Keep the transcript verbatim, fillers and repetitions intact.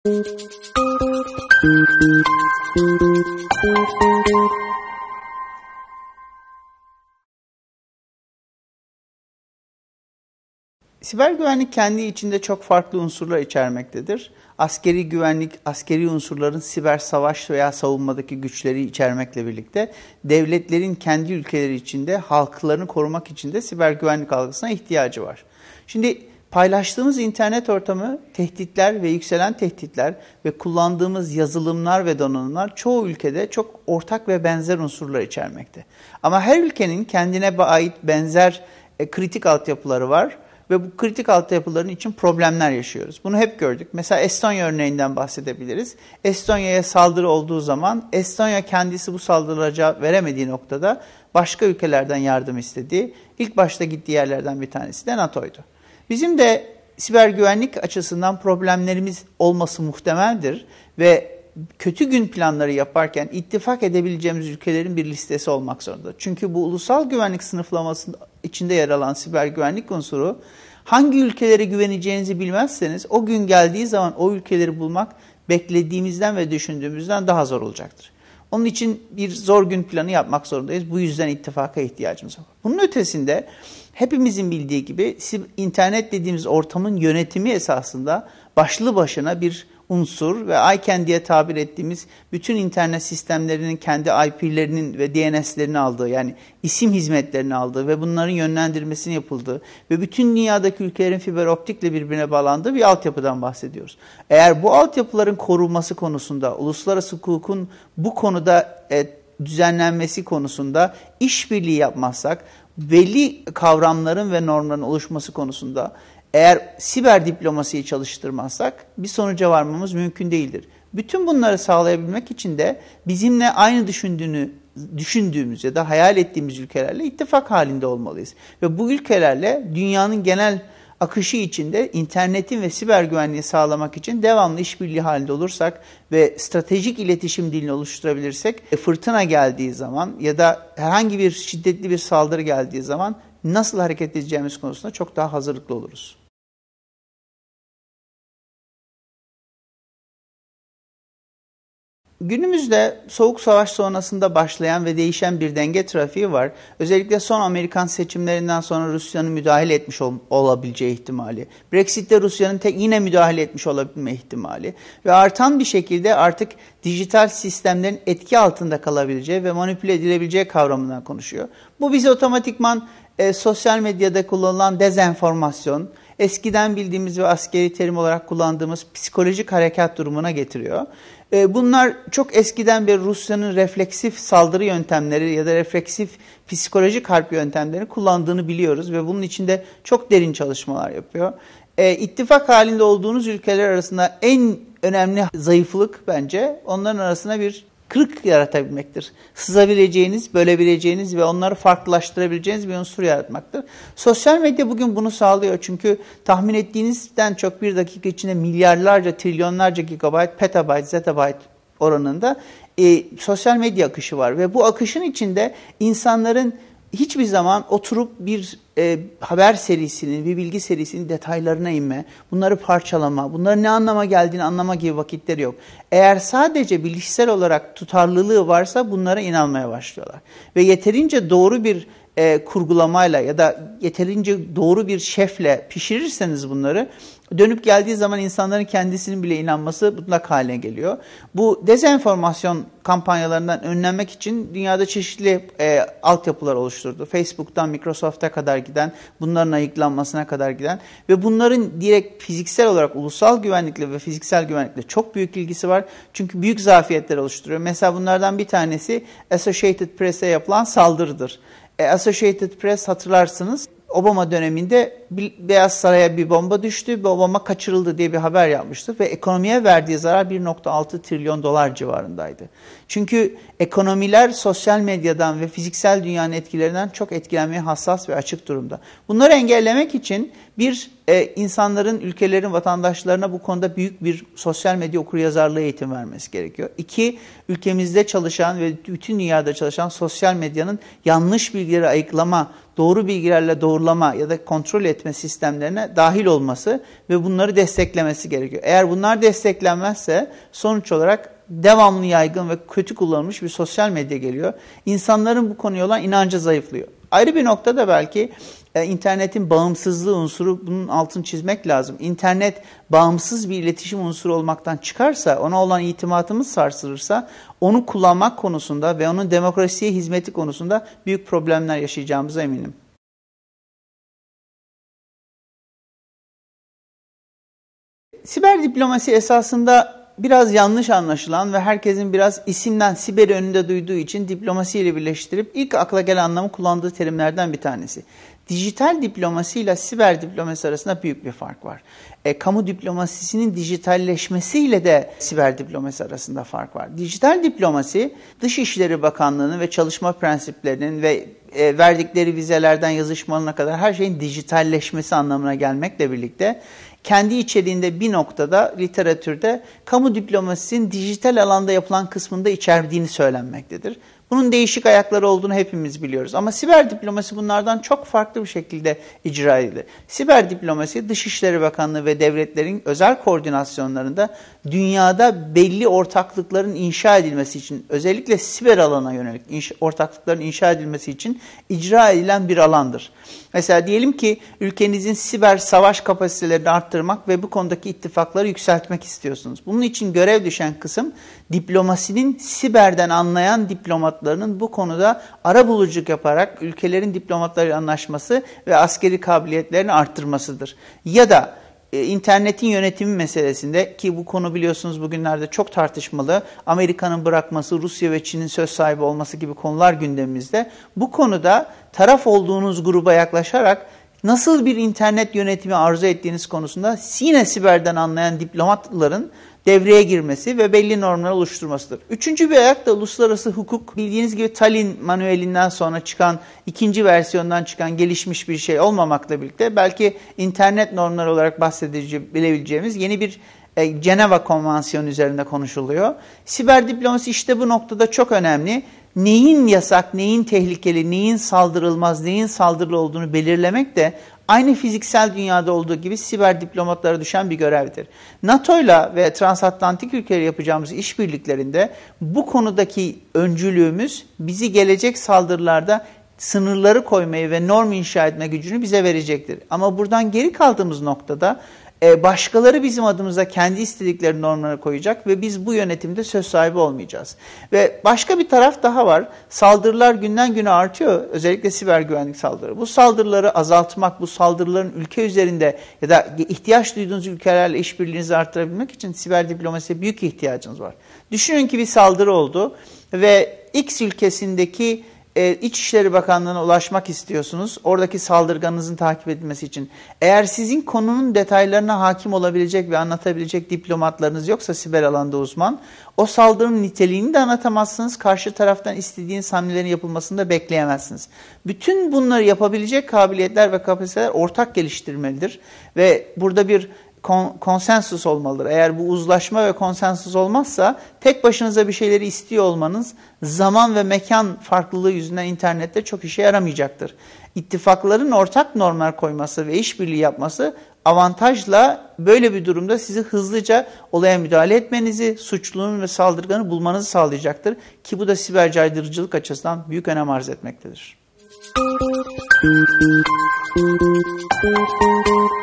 Siber güvenlik kendi içinde çok farklı unsurlar içermektedir. Askeri güvenlik, askeri unsurların siber savaş veya savunmadaki güçleri içermekle birlikte devletlerin kendi ülkeleri içinde halklarını korumak için de siber güvenlik algısına ihtiyacı var. Şimdi paylaştığımız internet ortamı, tehditler ve yükselen tehditler ve kullandığımız yazılımlar ve donanımlar çoğu ülkede çok ortak ve benzer unsurlar içermekte. Ama her ülkenin kendine ait benzer e, kritik altyapıları var. Ve bu kritik altyapıların için problemler yaşıyoruz. Bunu hep gördük. Mesela Estonya örneğinden bahsedebiliriz. Estonya'ya saldırı olduğu zaman Estonya kendisi bu saldırılara cevap veremediği noktada başka ülkelerden yardım istedi. İlk başta gittiği yerlerden bir tanesi de NATO'ydu. Bizim de siber güvenlik açısından problemlerimiz olması muhtemeldir ve kötü gün planları yaparken ittifak edebileceğimiz ülkelerin bir listesi olmak zorunda. Çünkü bu ulusal güvenlik sınıflamasının içinde yer alan siber güvenlik unsuru, hangi ülkelere güveneceğinizi bilmezseniz o gün geldiği zaman o ülkeleri bulmak beklediğimizden ve düşündüğümüzden daha zor olacaktır. Onun için bir zor gün planı yapmak zorundayız. Bu yüzden ittifaka ihtiyacımız var. Bunun ötesinde hepimizin bildiği gibi internet dediğimiz ortamın yönetimi esasında başlı başına bir unsur ve ICANN diye tabir ettiğimiz bütün internet sistemlerinin kendi I P'lerinin ve D N S'lerini aldığı, yani isim hizmetlerini aldığı ve bunların yönlendirmesini yapıldığı ve bütün dünyadaki ülkelerin fiber optikle birbirine bağlandığı bir altyapıdan bahsediyoruz. Eğer bu altyapıların korunması konusunda, uluslararası hukukun bu konuda e, düzenlenmesi konusunda işbirliği yapmazsak, belli kavramların ve normların oluşması konusunda eğer siber diplomasiyi çalıştırmazsak bir sonuca varmamız mümkün değildir. Bütün bunları sağlayabilmek için de bizimle aynı düşündüğünü, düşündüğümüz ya da hayal ettiğimiz ülkelerle ittifak halinde olmalıyız. Ve bu ülkelerle dünyanın genel akışı içinde internetin ve siber güvenliği sağlamak için devamlı işbirliği halinde olursak ve stratejik iletişim dilini oluşturabilirsek, fırtına geldiği zaman ya da herhangi bir şiddetli bir saldırı geldiği zaman nasıl hareket edeceğimiz konusunda çok daha hazırlıklı oluruz. Günümüzde soğuk savaş sonrasında başlayan ve değişen bir denge trafiği var. Özellikle son Amerikan seçimlerinden sonra Rusya'nın müdahale etmiş ol, olabileceği ihtimali, Brexit'te Rusya'nın tek yine müdahale etmiş olabilme ihtimali ve artan bir şekilde artık dijital sistemlerin etki altında kalabileceği ve manipüle edilebileceği kavramından konuşuyor. Bu bizi otomatikman e, sosyal medyada kullanılan dezenformasyon, eskiden bildiğimiz ve askeri terim olarak kullandığımız psikolojik harekat durumuna getiriyor. Bunlar çok eskiden beri Rusya'nın refleksif saldırı yöntemleri ya da refleksif psikolojik harp yöntemlerini kullandığını biliyoruz ve bunun içinde çok derin çalışmalar yapıyor. E, ittifak halinde olduğunuz ülkeler arasında en önemli zayıflık bence onların arasında bir kırık yaratabilmektir. Sızabileceğiniz, bölebileceğiniz ve onları farklılaştırabileceğiniz bir unsur yaratmaktır. Sosyal medya bugün bunu sağlıyor. Çünkü tahmin ettiğinizden çok bir dakika içinde milyarlarca, trilyonlarca gigabayt, petabayt, zettabayt oranında e, sosyal medya akışı var. Ve bu akışın içinde insanların hiçbir zaman oturup bir e, haber serisinin, bir bilgi serisinin detaylarına inme, bunları parçalama, bunların ne anlama geldiğini anlama gibi vakitleri yok. Eğer sadece bilişsel olarak tutarlılığı varsa bunlara inanmaya başlıyorlar. Ve yeterince doğru bir e, kurgulamayla ya da yeterince doğru bir şefle pişirirseniz bunları, dönüp geldiği zaman insanların kendisinin bile inanması mutlak haline geliyor. Bu dezenformasyon kampanyalarından önlenmek için dünyada çeşitli e, altyapılar oluşturdu. Facebook'tan Microsoft'a kadar giden, bunların ayıklanmasına kadar giden ve bunların direkt fiziksel olarak ulusal güvenlikle ve fiziksel güvenlikle çok büyük ilgisi var. Çünkü büyük zafiyetler oluşturuyor. Mesela bunlardan bir tanesi Associated Press'e yapılan saldırıdır. E, Associated Press hatırlarsınız, Obama döneminde Beyaz Saray'a bir bomba düştü ve Obama kaçırıldı diye bir haber yapmıştı ve ekonomiye verdiği zarar bir nokta altı trilyon dolar civarındaydı. Çünkü ekonomiler sosyal medyadan ve fiziksel dünyanın etkilerinden çok etkilenmeye hassas ve açık durumda. Bunları engellemek için bir e, insanların, ülkelerin vatandaşlarına bu konuda büyük bir sosyal medya okuryazarlığı eğitim vermesi gerekiyor. İki, ülkemizde çalışan ve bütün dünyada çalışan sosyal medyanın yanlış bilgileri ayıklama, doğru bilgilerle doğrulama ya da kontrol etme etme sistemlerine dahil olması ve bunları desteklemesi gerekiyor. Eğer bunlar desteklenmezse sonuç olarak devamlı yaygın ve kötü kullanılmış bir sosyal medya geliyor. İnsanların bu konuya olan inancı zayıflıyor. Ayrı bir noktada belki e, internetin bağımsızlığı unsuru, bunun altını çizmek lazım. İnternet bağımsız bir iletişim unsuru olmaktan çıkarsa, ona olan itimatımız sarsılırsa, onu kullanmak konusunda ve onun demokrasiye hizmeti konusunda büyük problemler yaşayacağımıza eminim. Siber diplomasi esasında biraz yanlış anlaşılan ve herkesin biraz isimden siberi önünde duyduğu için diplomasiyle birleştirip ilk akla gelen anlamı kullandığı terimlerden bir tanesi. Dijital diplomasi ile siber diplomasi arasında büyük bir fark var. E, kamu diplomasisinin dijitalleşmesiyle de siber diplomasi arasında fark var. Dijital diplomasi, Dışişleri Bakanlığı'nın ve çalışma prensiplerinin ve e, verdikleri vizelerden yazışmalarına kadar her şeyin dijitalleşmesi anlamına gelmekle birlikte kendi içeriğinde bir noktada literatürde kamu diplomasisinin dijital alanda yapılan kısmında içerdiğini söylenmektedir. Bunun değişik ayakları olduğunu hepimiz biliyoruz. Ama siber diplomasi bunlardan çok farklı bir şekilde icra edilir. Siber diplomasi, Dışişleri Bakanlığı ve devletlerin özel koordinasyonlarında dünyada belli ortaklıkların inşa edilmesi için, özellikle siber alana yönelik inşa, ortaklıkların inşa edilmesi için icra edilen bir alandır. Mesela diyelim ki ülkenizin siber savaş kapasitelerini arttırmak ve bu konudaki ittifakları yükseltmek istiyorsunuz. Bunun için görev düşen kısım diplomasinin siberden anlayan diplomatlarının bu konuda arabuluculuk yaparak ülkelerin diplomatlarıyla anlaşması ve askeri kabiliyetlerini arttırmasıdır. Ya da e, internetin yönetimi meselesinde, ki bu konu biliyorsunuz bugünlerde çok tartışmalı, Amerika'nın bırakması, Rusya ve Çin'in söz sahibi olması gibi konular gündemimizde. Bu konuda taraf olduğunuz gruba yaklaşarak nasıl bir internet yönetimi arzu ettiğiniz konusunda yine siberden anlayan diplomatların devreye girmesi ve belli normlar oluşturmasıdır. Üçüncü bir ayak da uluslararası hukuk. Bildiğiniz gibi Tallinn manuelinden sonra çıkan, ikinci versiyondan çıkan gelişmiş bir şey olmamakla birlikte belki internet normları olarak bahsedebileceğimiz yeni bir e, Ceneva Konvansiyonu üzerinde konuşuluyor. Siber diplomasi işte bu noktada çok önemli. Neyin yasak, neyin tehlikeli, neyin saldırılmaz, neyin saldırılı olduğunu belirlemek de aynı fiziksel dünyada olduğu gibi siber diplomatlara düşen bir görevdir. NATO'yla ve transatlantik ülkeleri yapacağımız işbirliklerinde bu konudaki öncülüğümüz bizi gelecek saldırılarda sınırları koymayı ve norm inşa etme gücünü bize verecektir. Ama buradan geri kaldığımız noktada başkaları bizim adımıza kendi istedikleri normları koyacak ve biz bu yönetimde söz sahibi olmayacağız. Ve başka bir taraf daha var. Saldırılar günden güne artıyor. Özellikle siber güvenlik saldırıları. Bu saldırıları azaltmak, bu saldırıların ülke üzerinde ya da ihtiyaç duyduğunuz ülkelerle işbirliğinizi arttırabilmek için siber diplomasiye büyük ihtiyacınız var. Düşünün ki bir saldırı oldu ve X ülkesindeki E, İçişleri Bakanlığı'na ulaşmak istiyorsunuz. Oradaki saldırganınızın takip edilmesi için. Eğer sizin konunun detaylarına hakim olabilecek ve anlatabilecek diplomatlarınız yoksa siber alanda uzman, o saldırının niteliğini de anlatamazsınız. Karşı taraftan istediğiniz hamlelerin yapılmasını da bekleyemezsiniz. Bütün bunları yapabilecek kabiliyetler ve kapasiteler ortak geliştirmelidir. Ve burada bir Kon, konsensus olmalıdır. Eğer bu uzlaşma ve konsensus olmazsa tek başınıza bir şeyleri istiyor olmanız zaman ve mekan farklılığı yüzünden internette çok işe yaramayacaktır. İttifakların ortak normlar koyması ve işbirliği yapması avantajla böyle bir durumda sizi hızlıca olaya müdahale etmenizi, suçlunun ve saldırganı bulmanızı sağlayacaktır. Ki bu da siber caydırıcılık açısından büyük önem arz etmektedir.